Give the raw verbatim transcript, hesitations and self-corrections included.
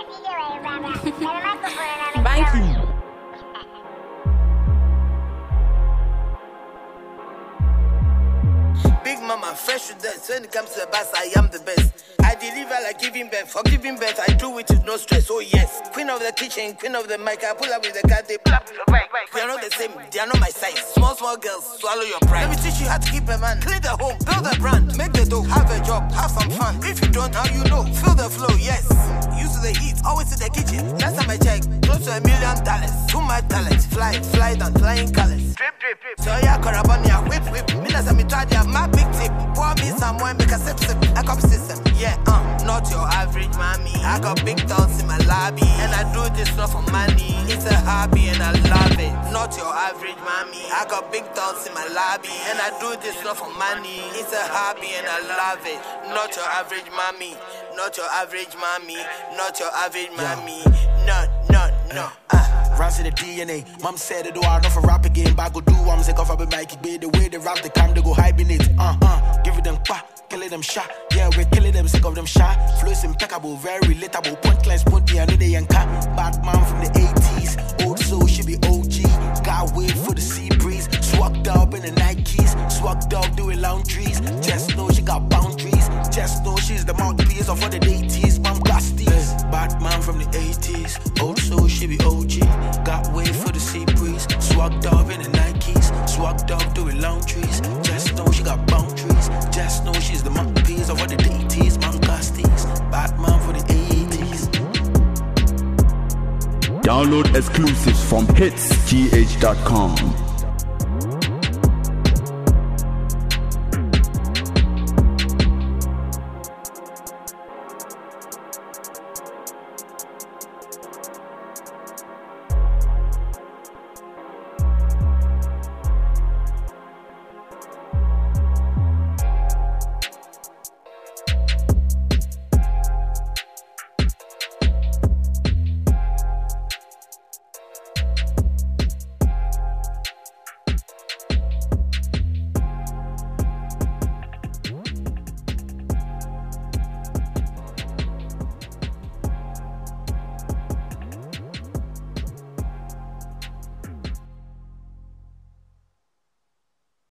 Banky. Big mama, fresh with that. When it comes to the bass, I am the best. I deliver like giving birth. For giving birth, I do it with no stress. Oh yes, queen of the kitchen, queen of the mic. I pull up with the cat, they pull up with the mic. We are not the same, they are not my size. Small, small girls, swallow your pride. Let me teach you how to keep a man. Clean the home, build a brand. Make the dough, have a job, have some fun. If you don't, now you know. Feel the flow, yes. Used to the heat, always in the kitchen. Last time I checked, close to a million dollars. Too much talent, fly, fly down, flying colors. Drip, drip, drip. So yeah, Corabania, whip, whip. Me as I'm try my big tip. Pour me some wine, make a sip, sip. I come system, yeah, uh, not your average mommy. I got big thoughts in my lobby, and I do this not for money. It's a hobby, and I love it. Not your average mommy. I got big thoughts in my lobby, and I do this not for money. It's a hobby, and I love it. Not your average mommy. Not your average mommy. Not your average mommy. No, no, no. Uh. Runs in the D N A. Mom said it do I know for rap again, but I go do I'm sick of a bike, be the way they rap the cam, they go hibernate. Uh uh, give it them pa, killing them shot. Yeah, we're killing them, sick of them shot. Flows impeccable, very relatable. Point clients, point I know they ain't cat. Bad man from the eighties, old soul should be O G. Got wait for the sea breeze, swagged up in the Nikes, swagged up doing laundries. Just know she got boundaries, just know she's the mouthpiece of all the eighties. Mom Glasties, bad man from the eighties, old soul should be O G. Got way for the sea breeze, swagged up in the Nikes, swagged up doing laundries. Just know she got boundaries, just know she's the mouthpiece of all the eighties. Mom Glasties, bad man for the eighties. Download exclusives from hits g h dot com.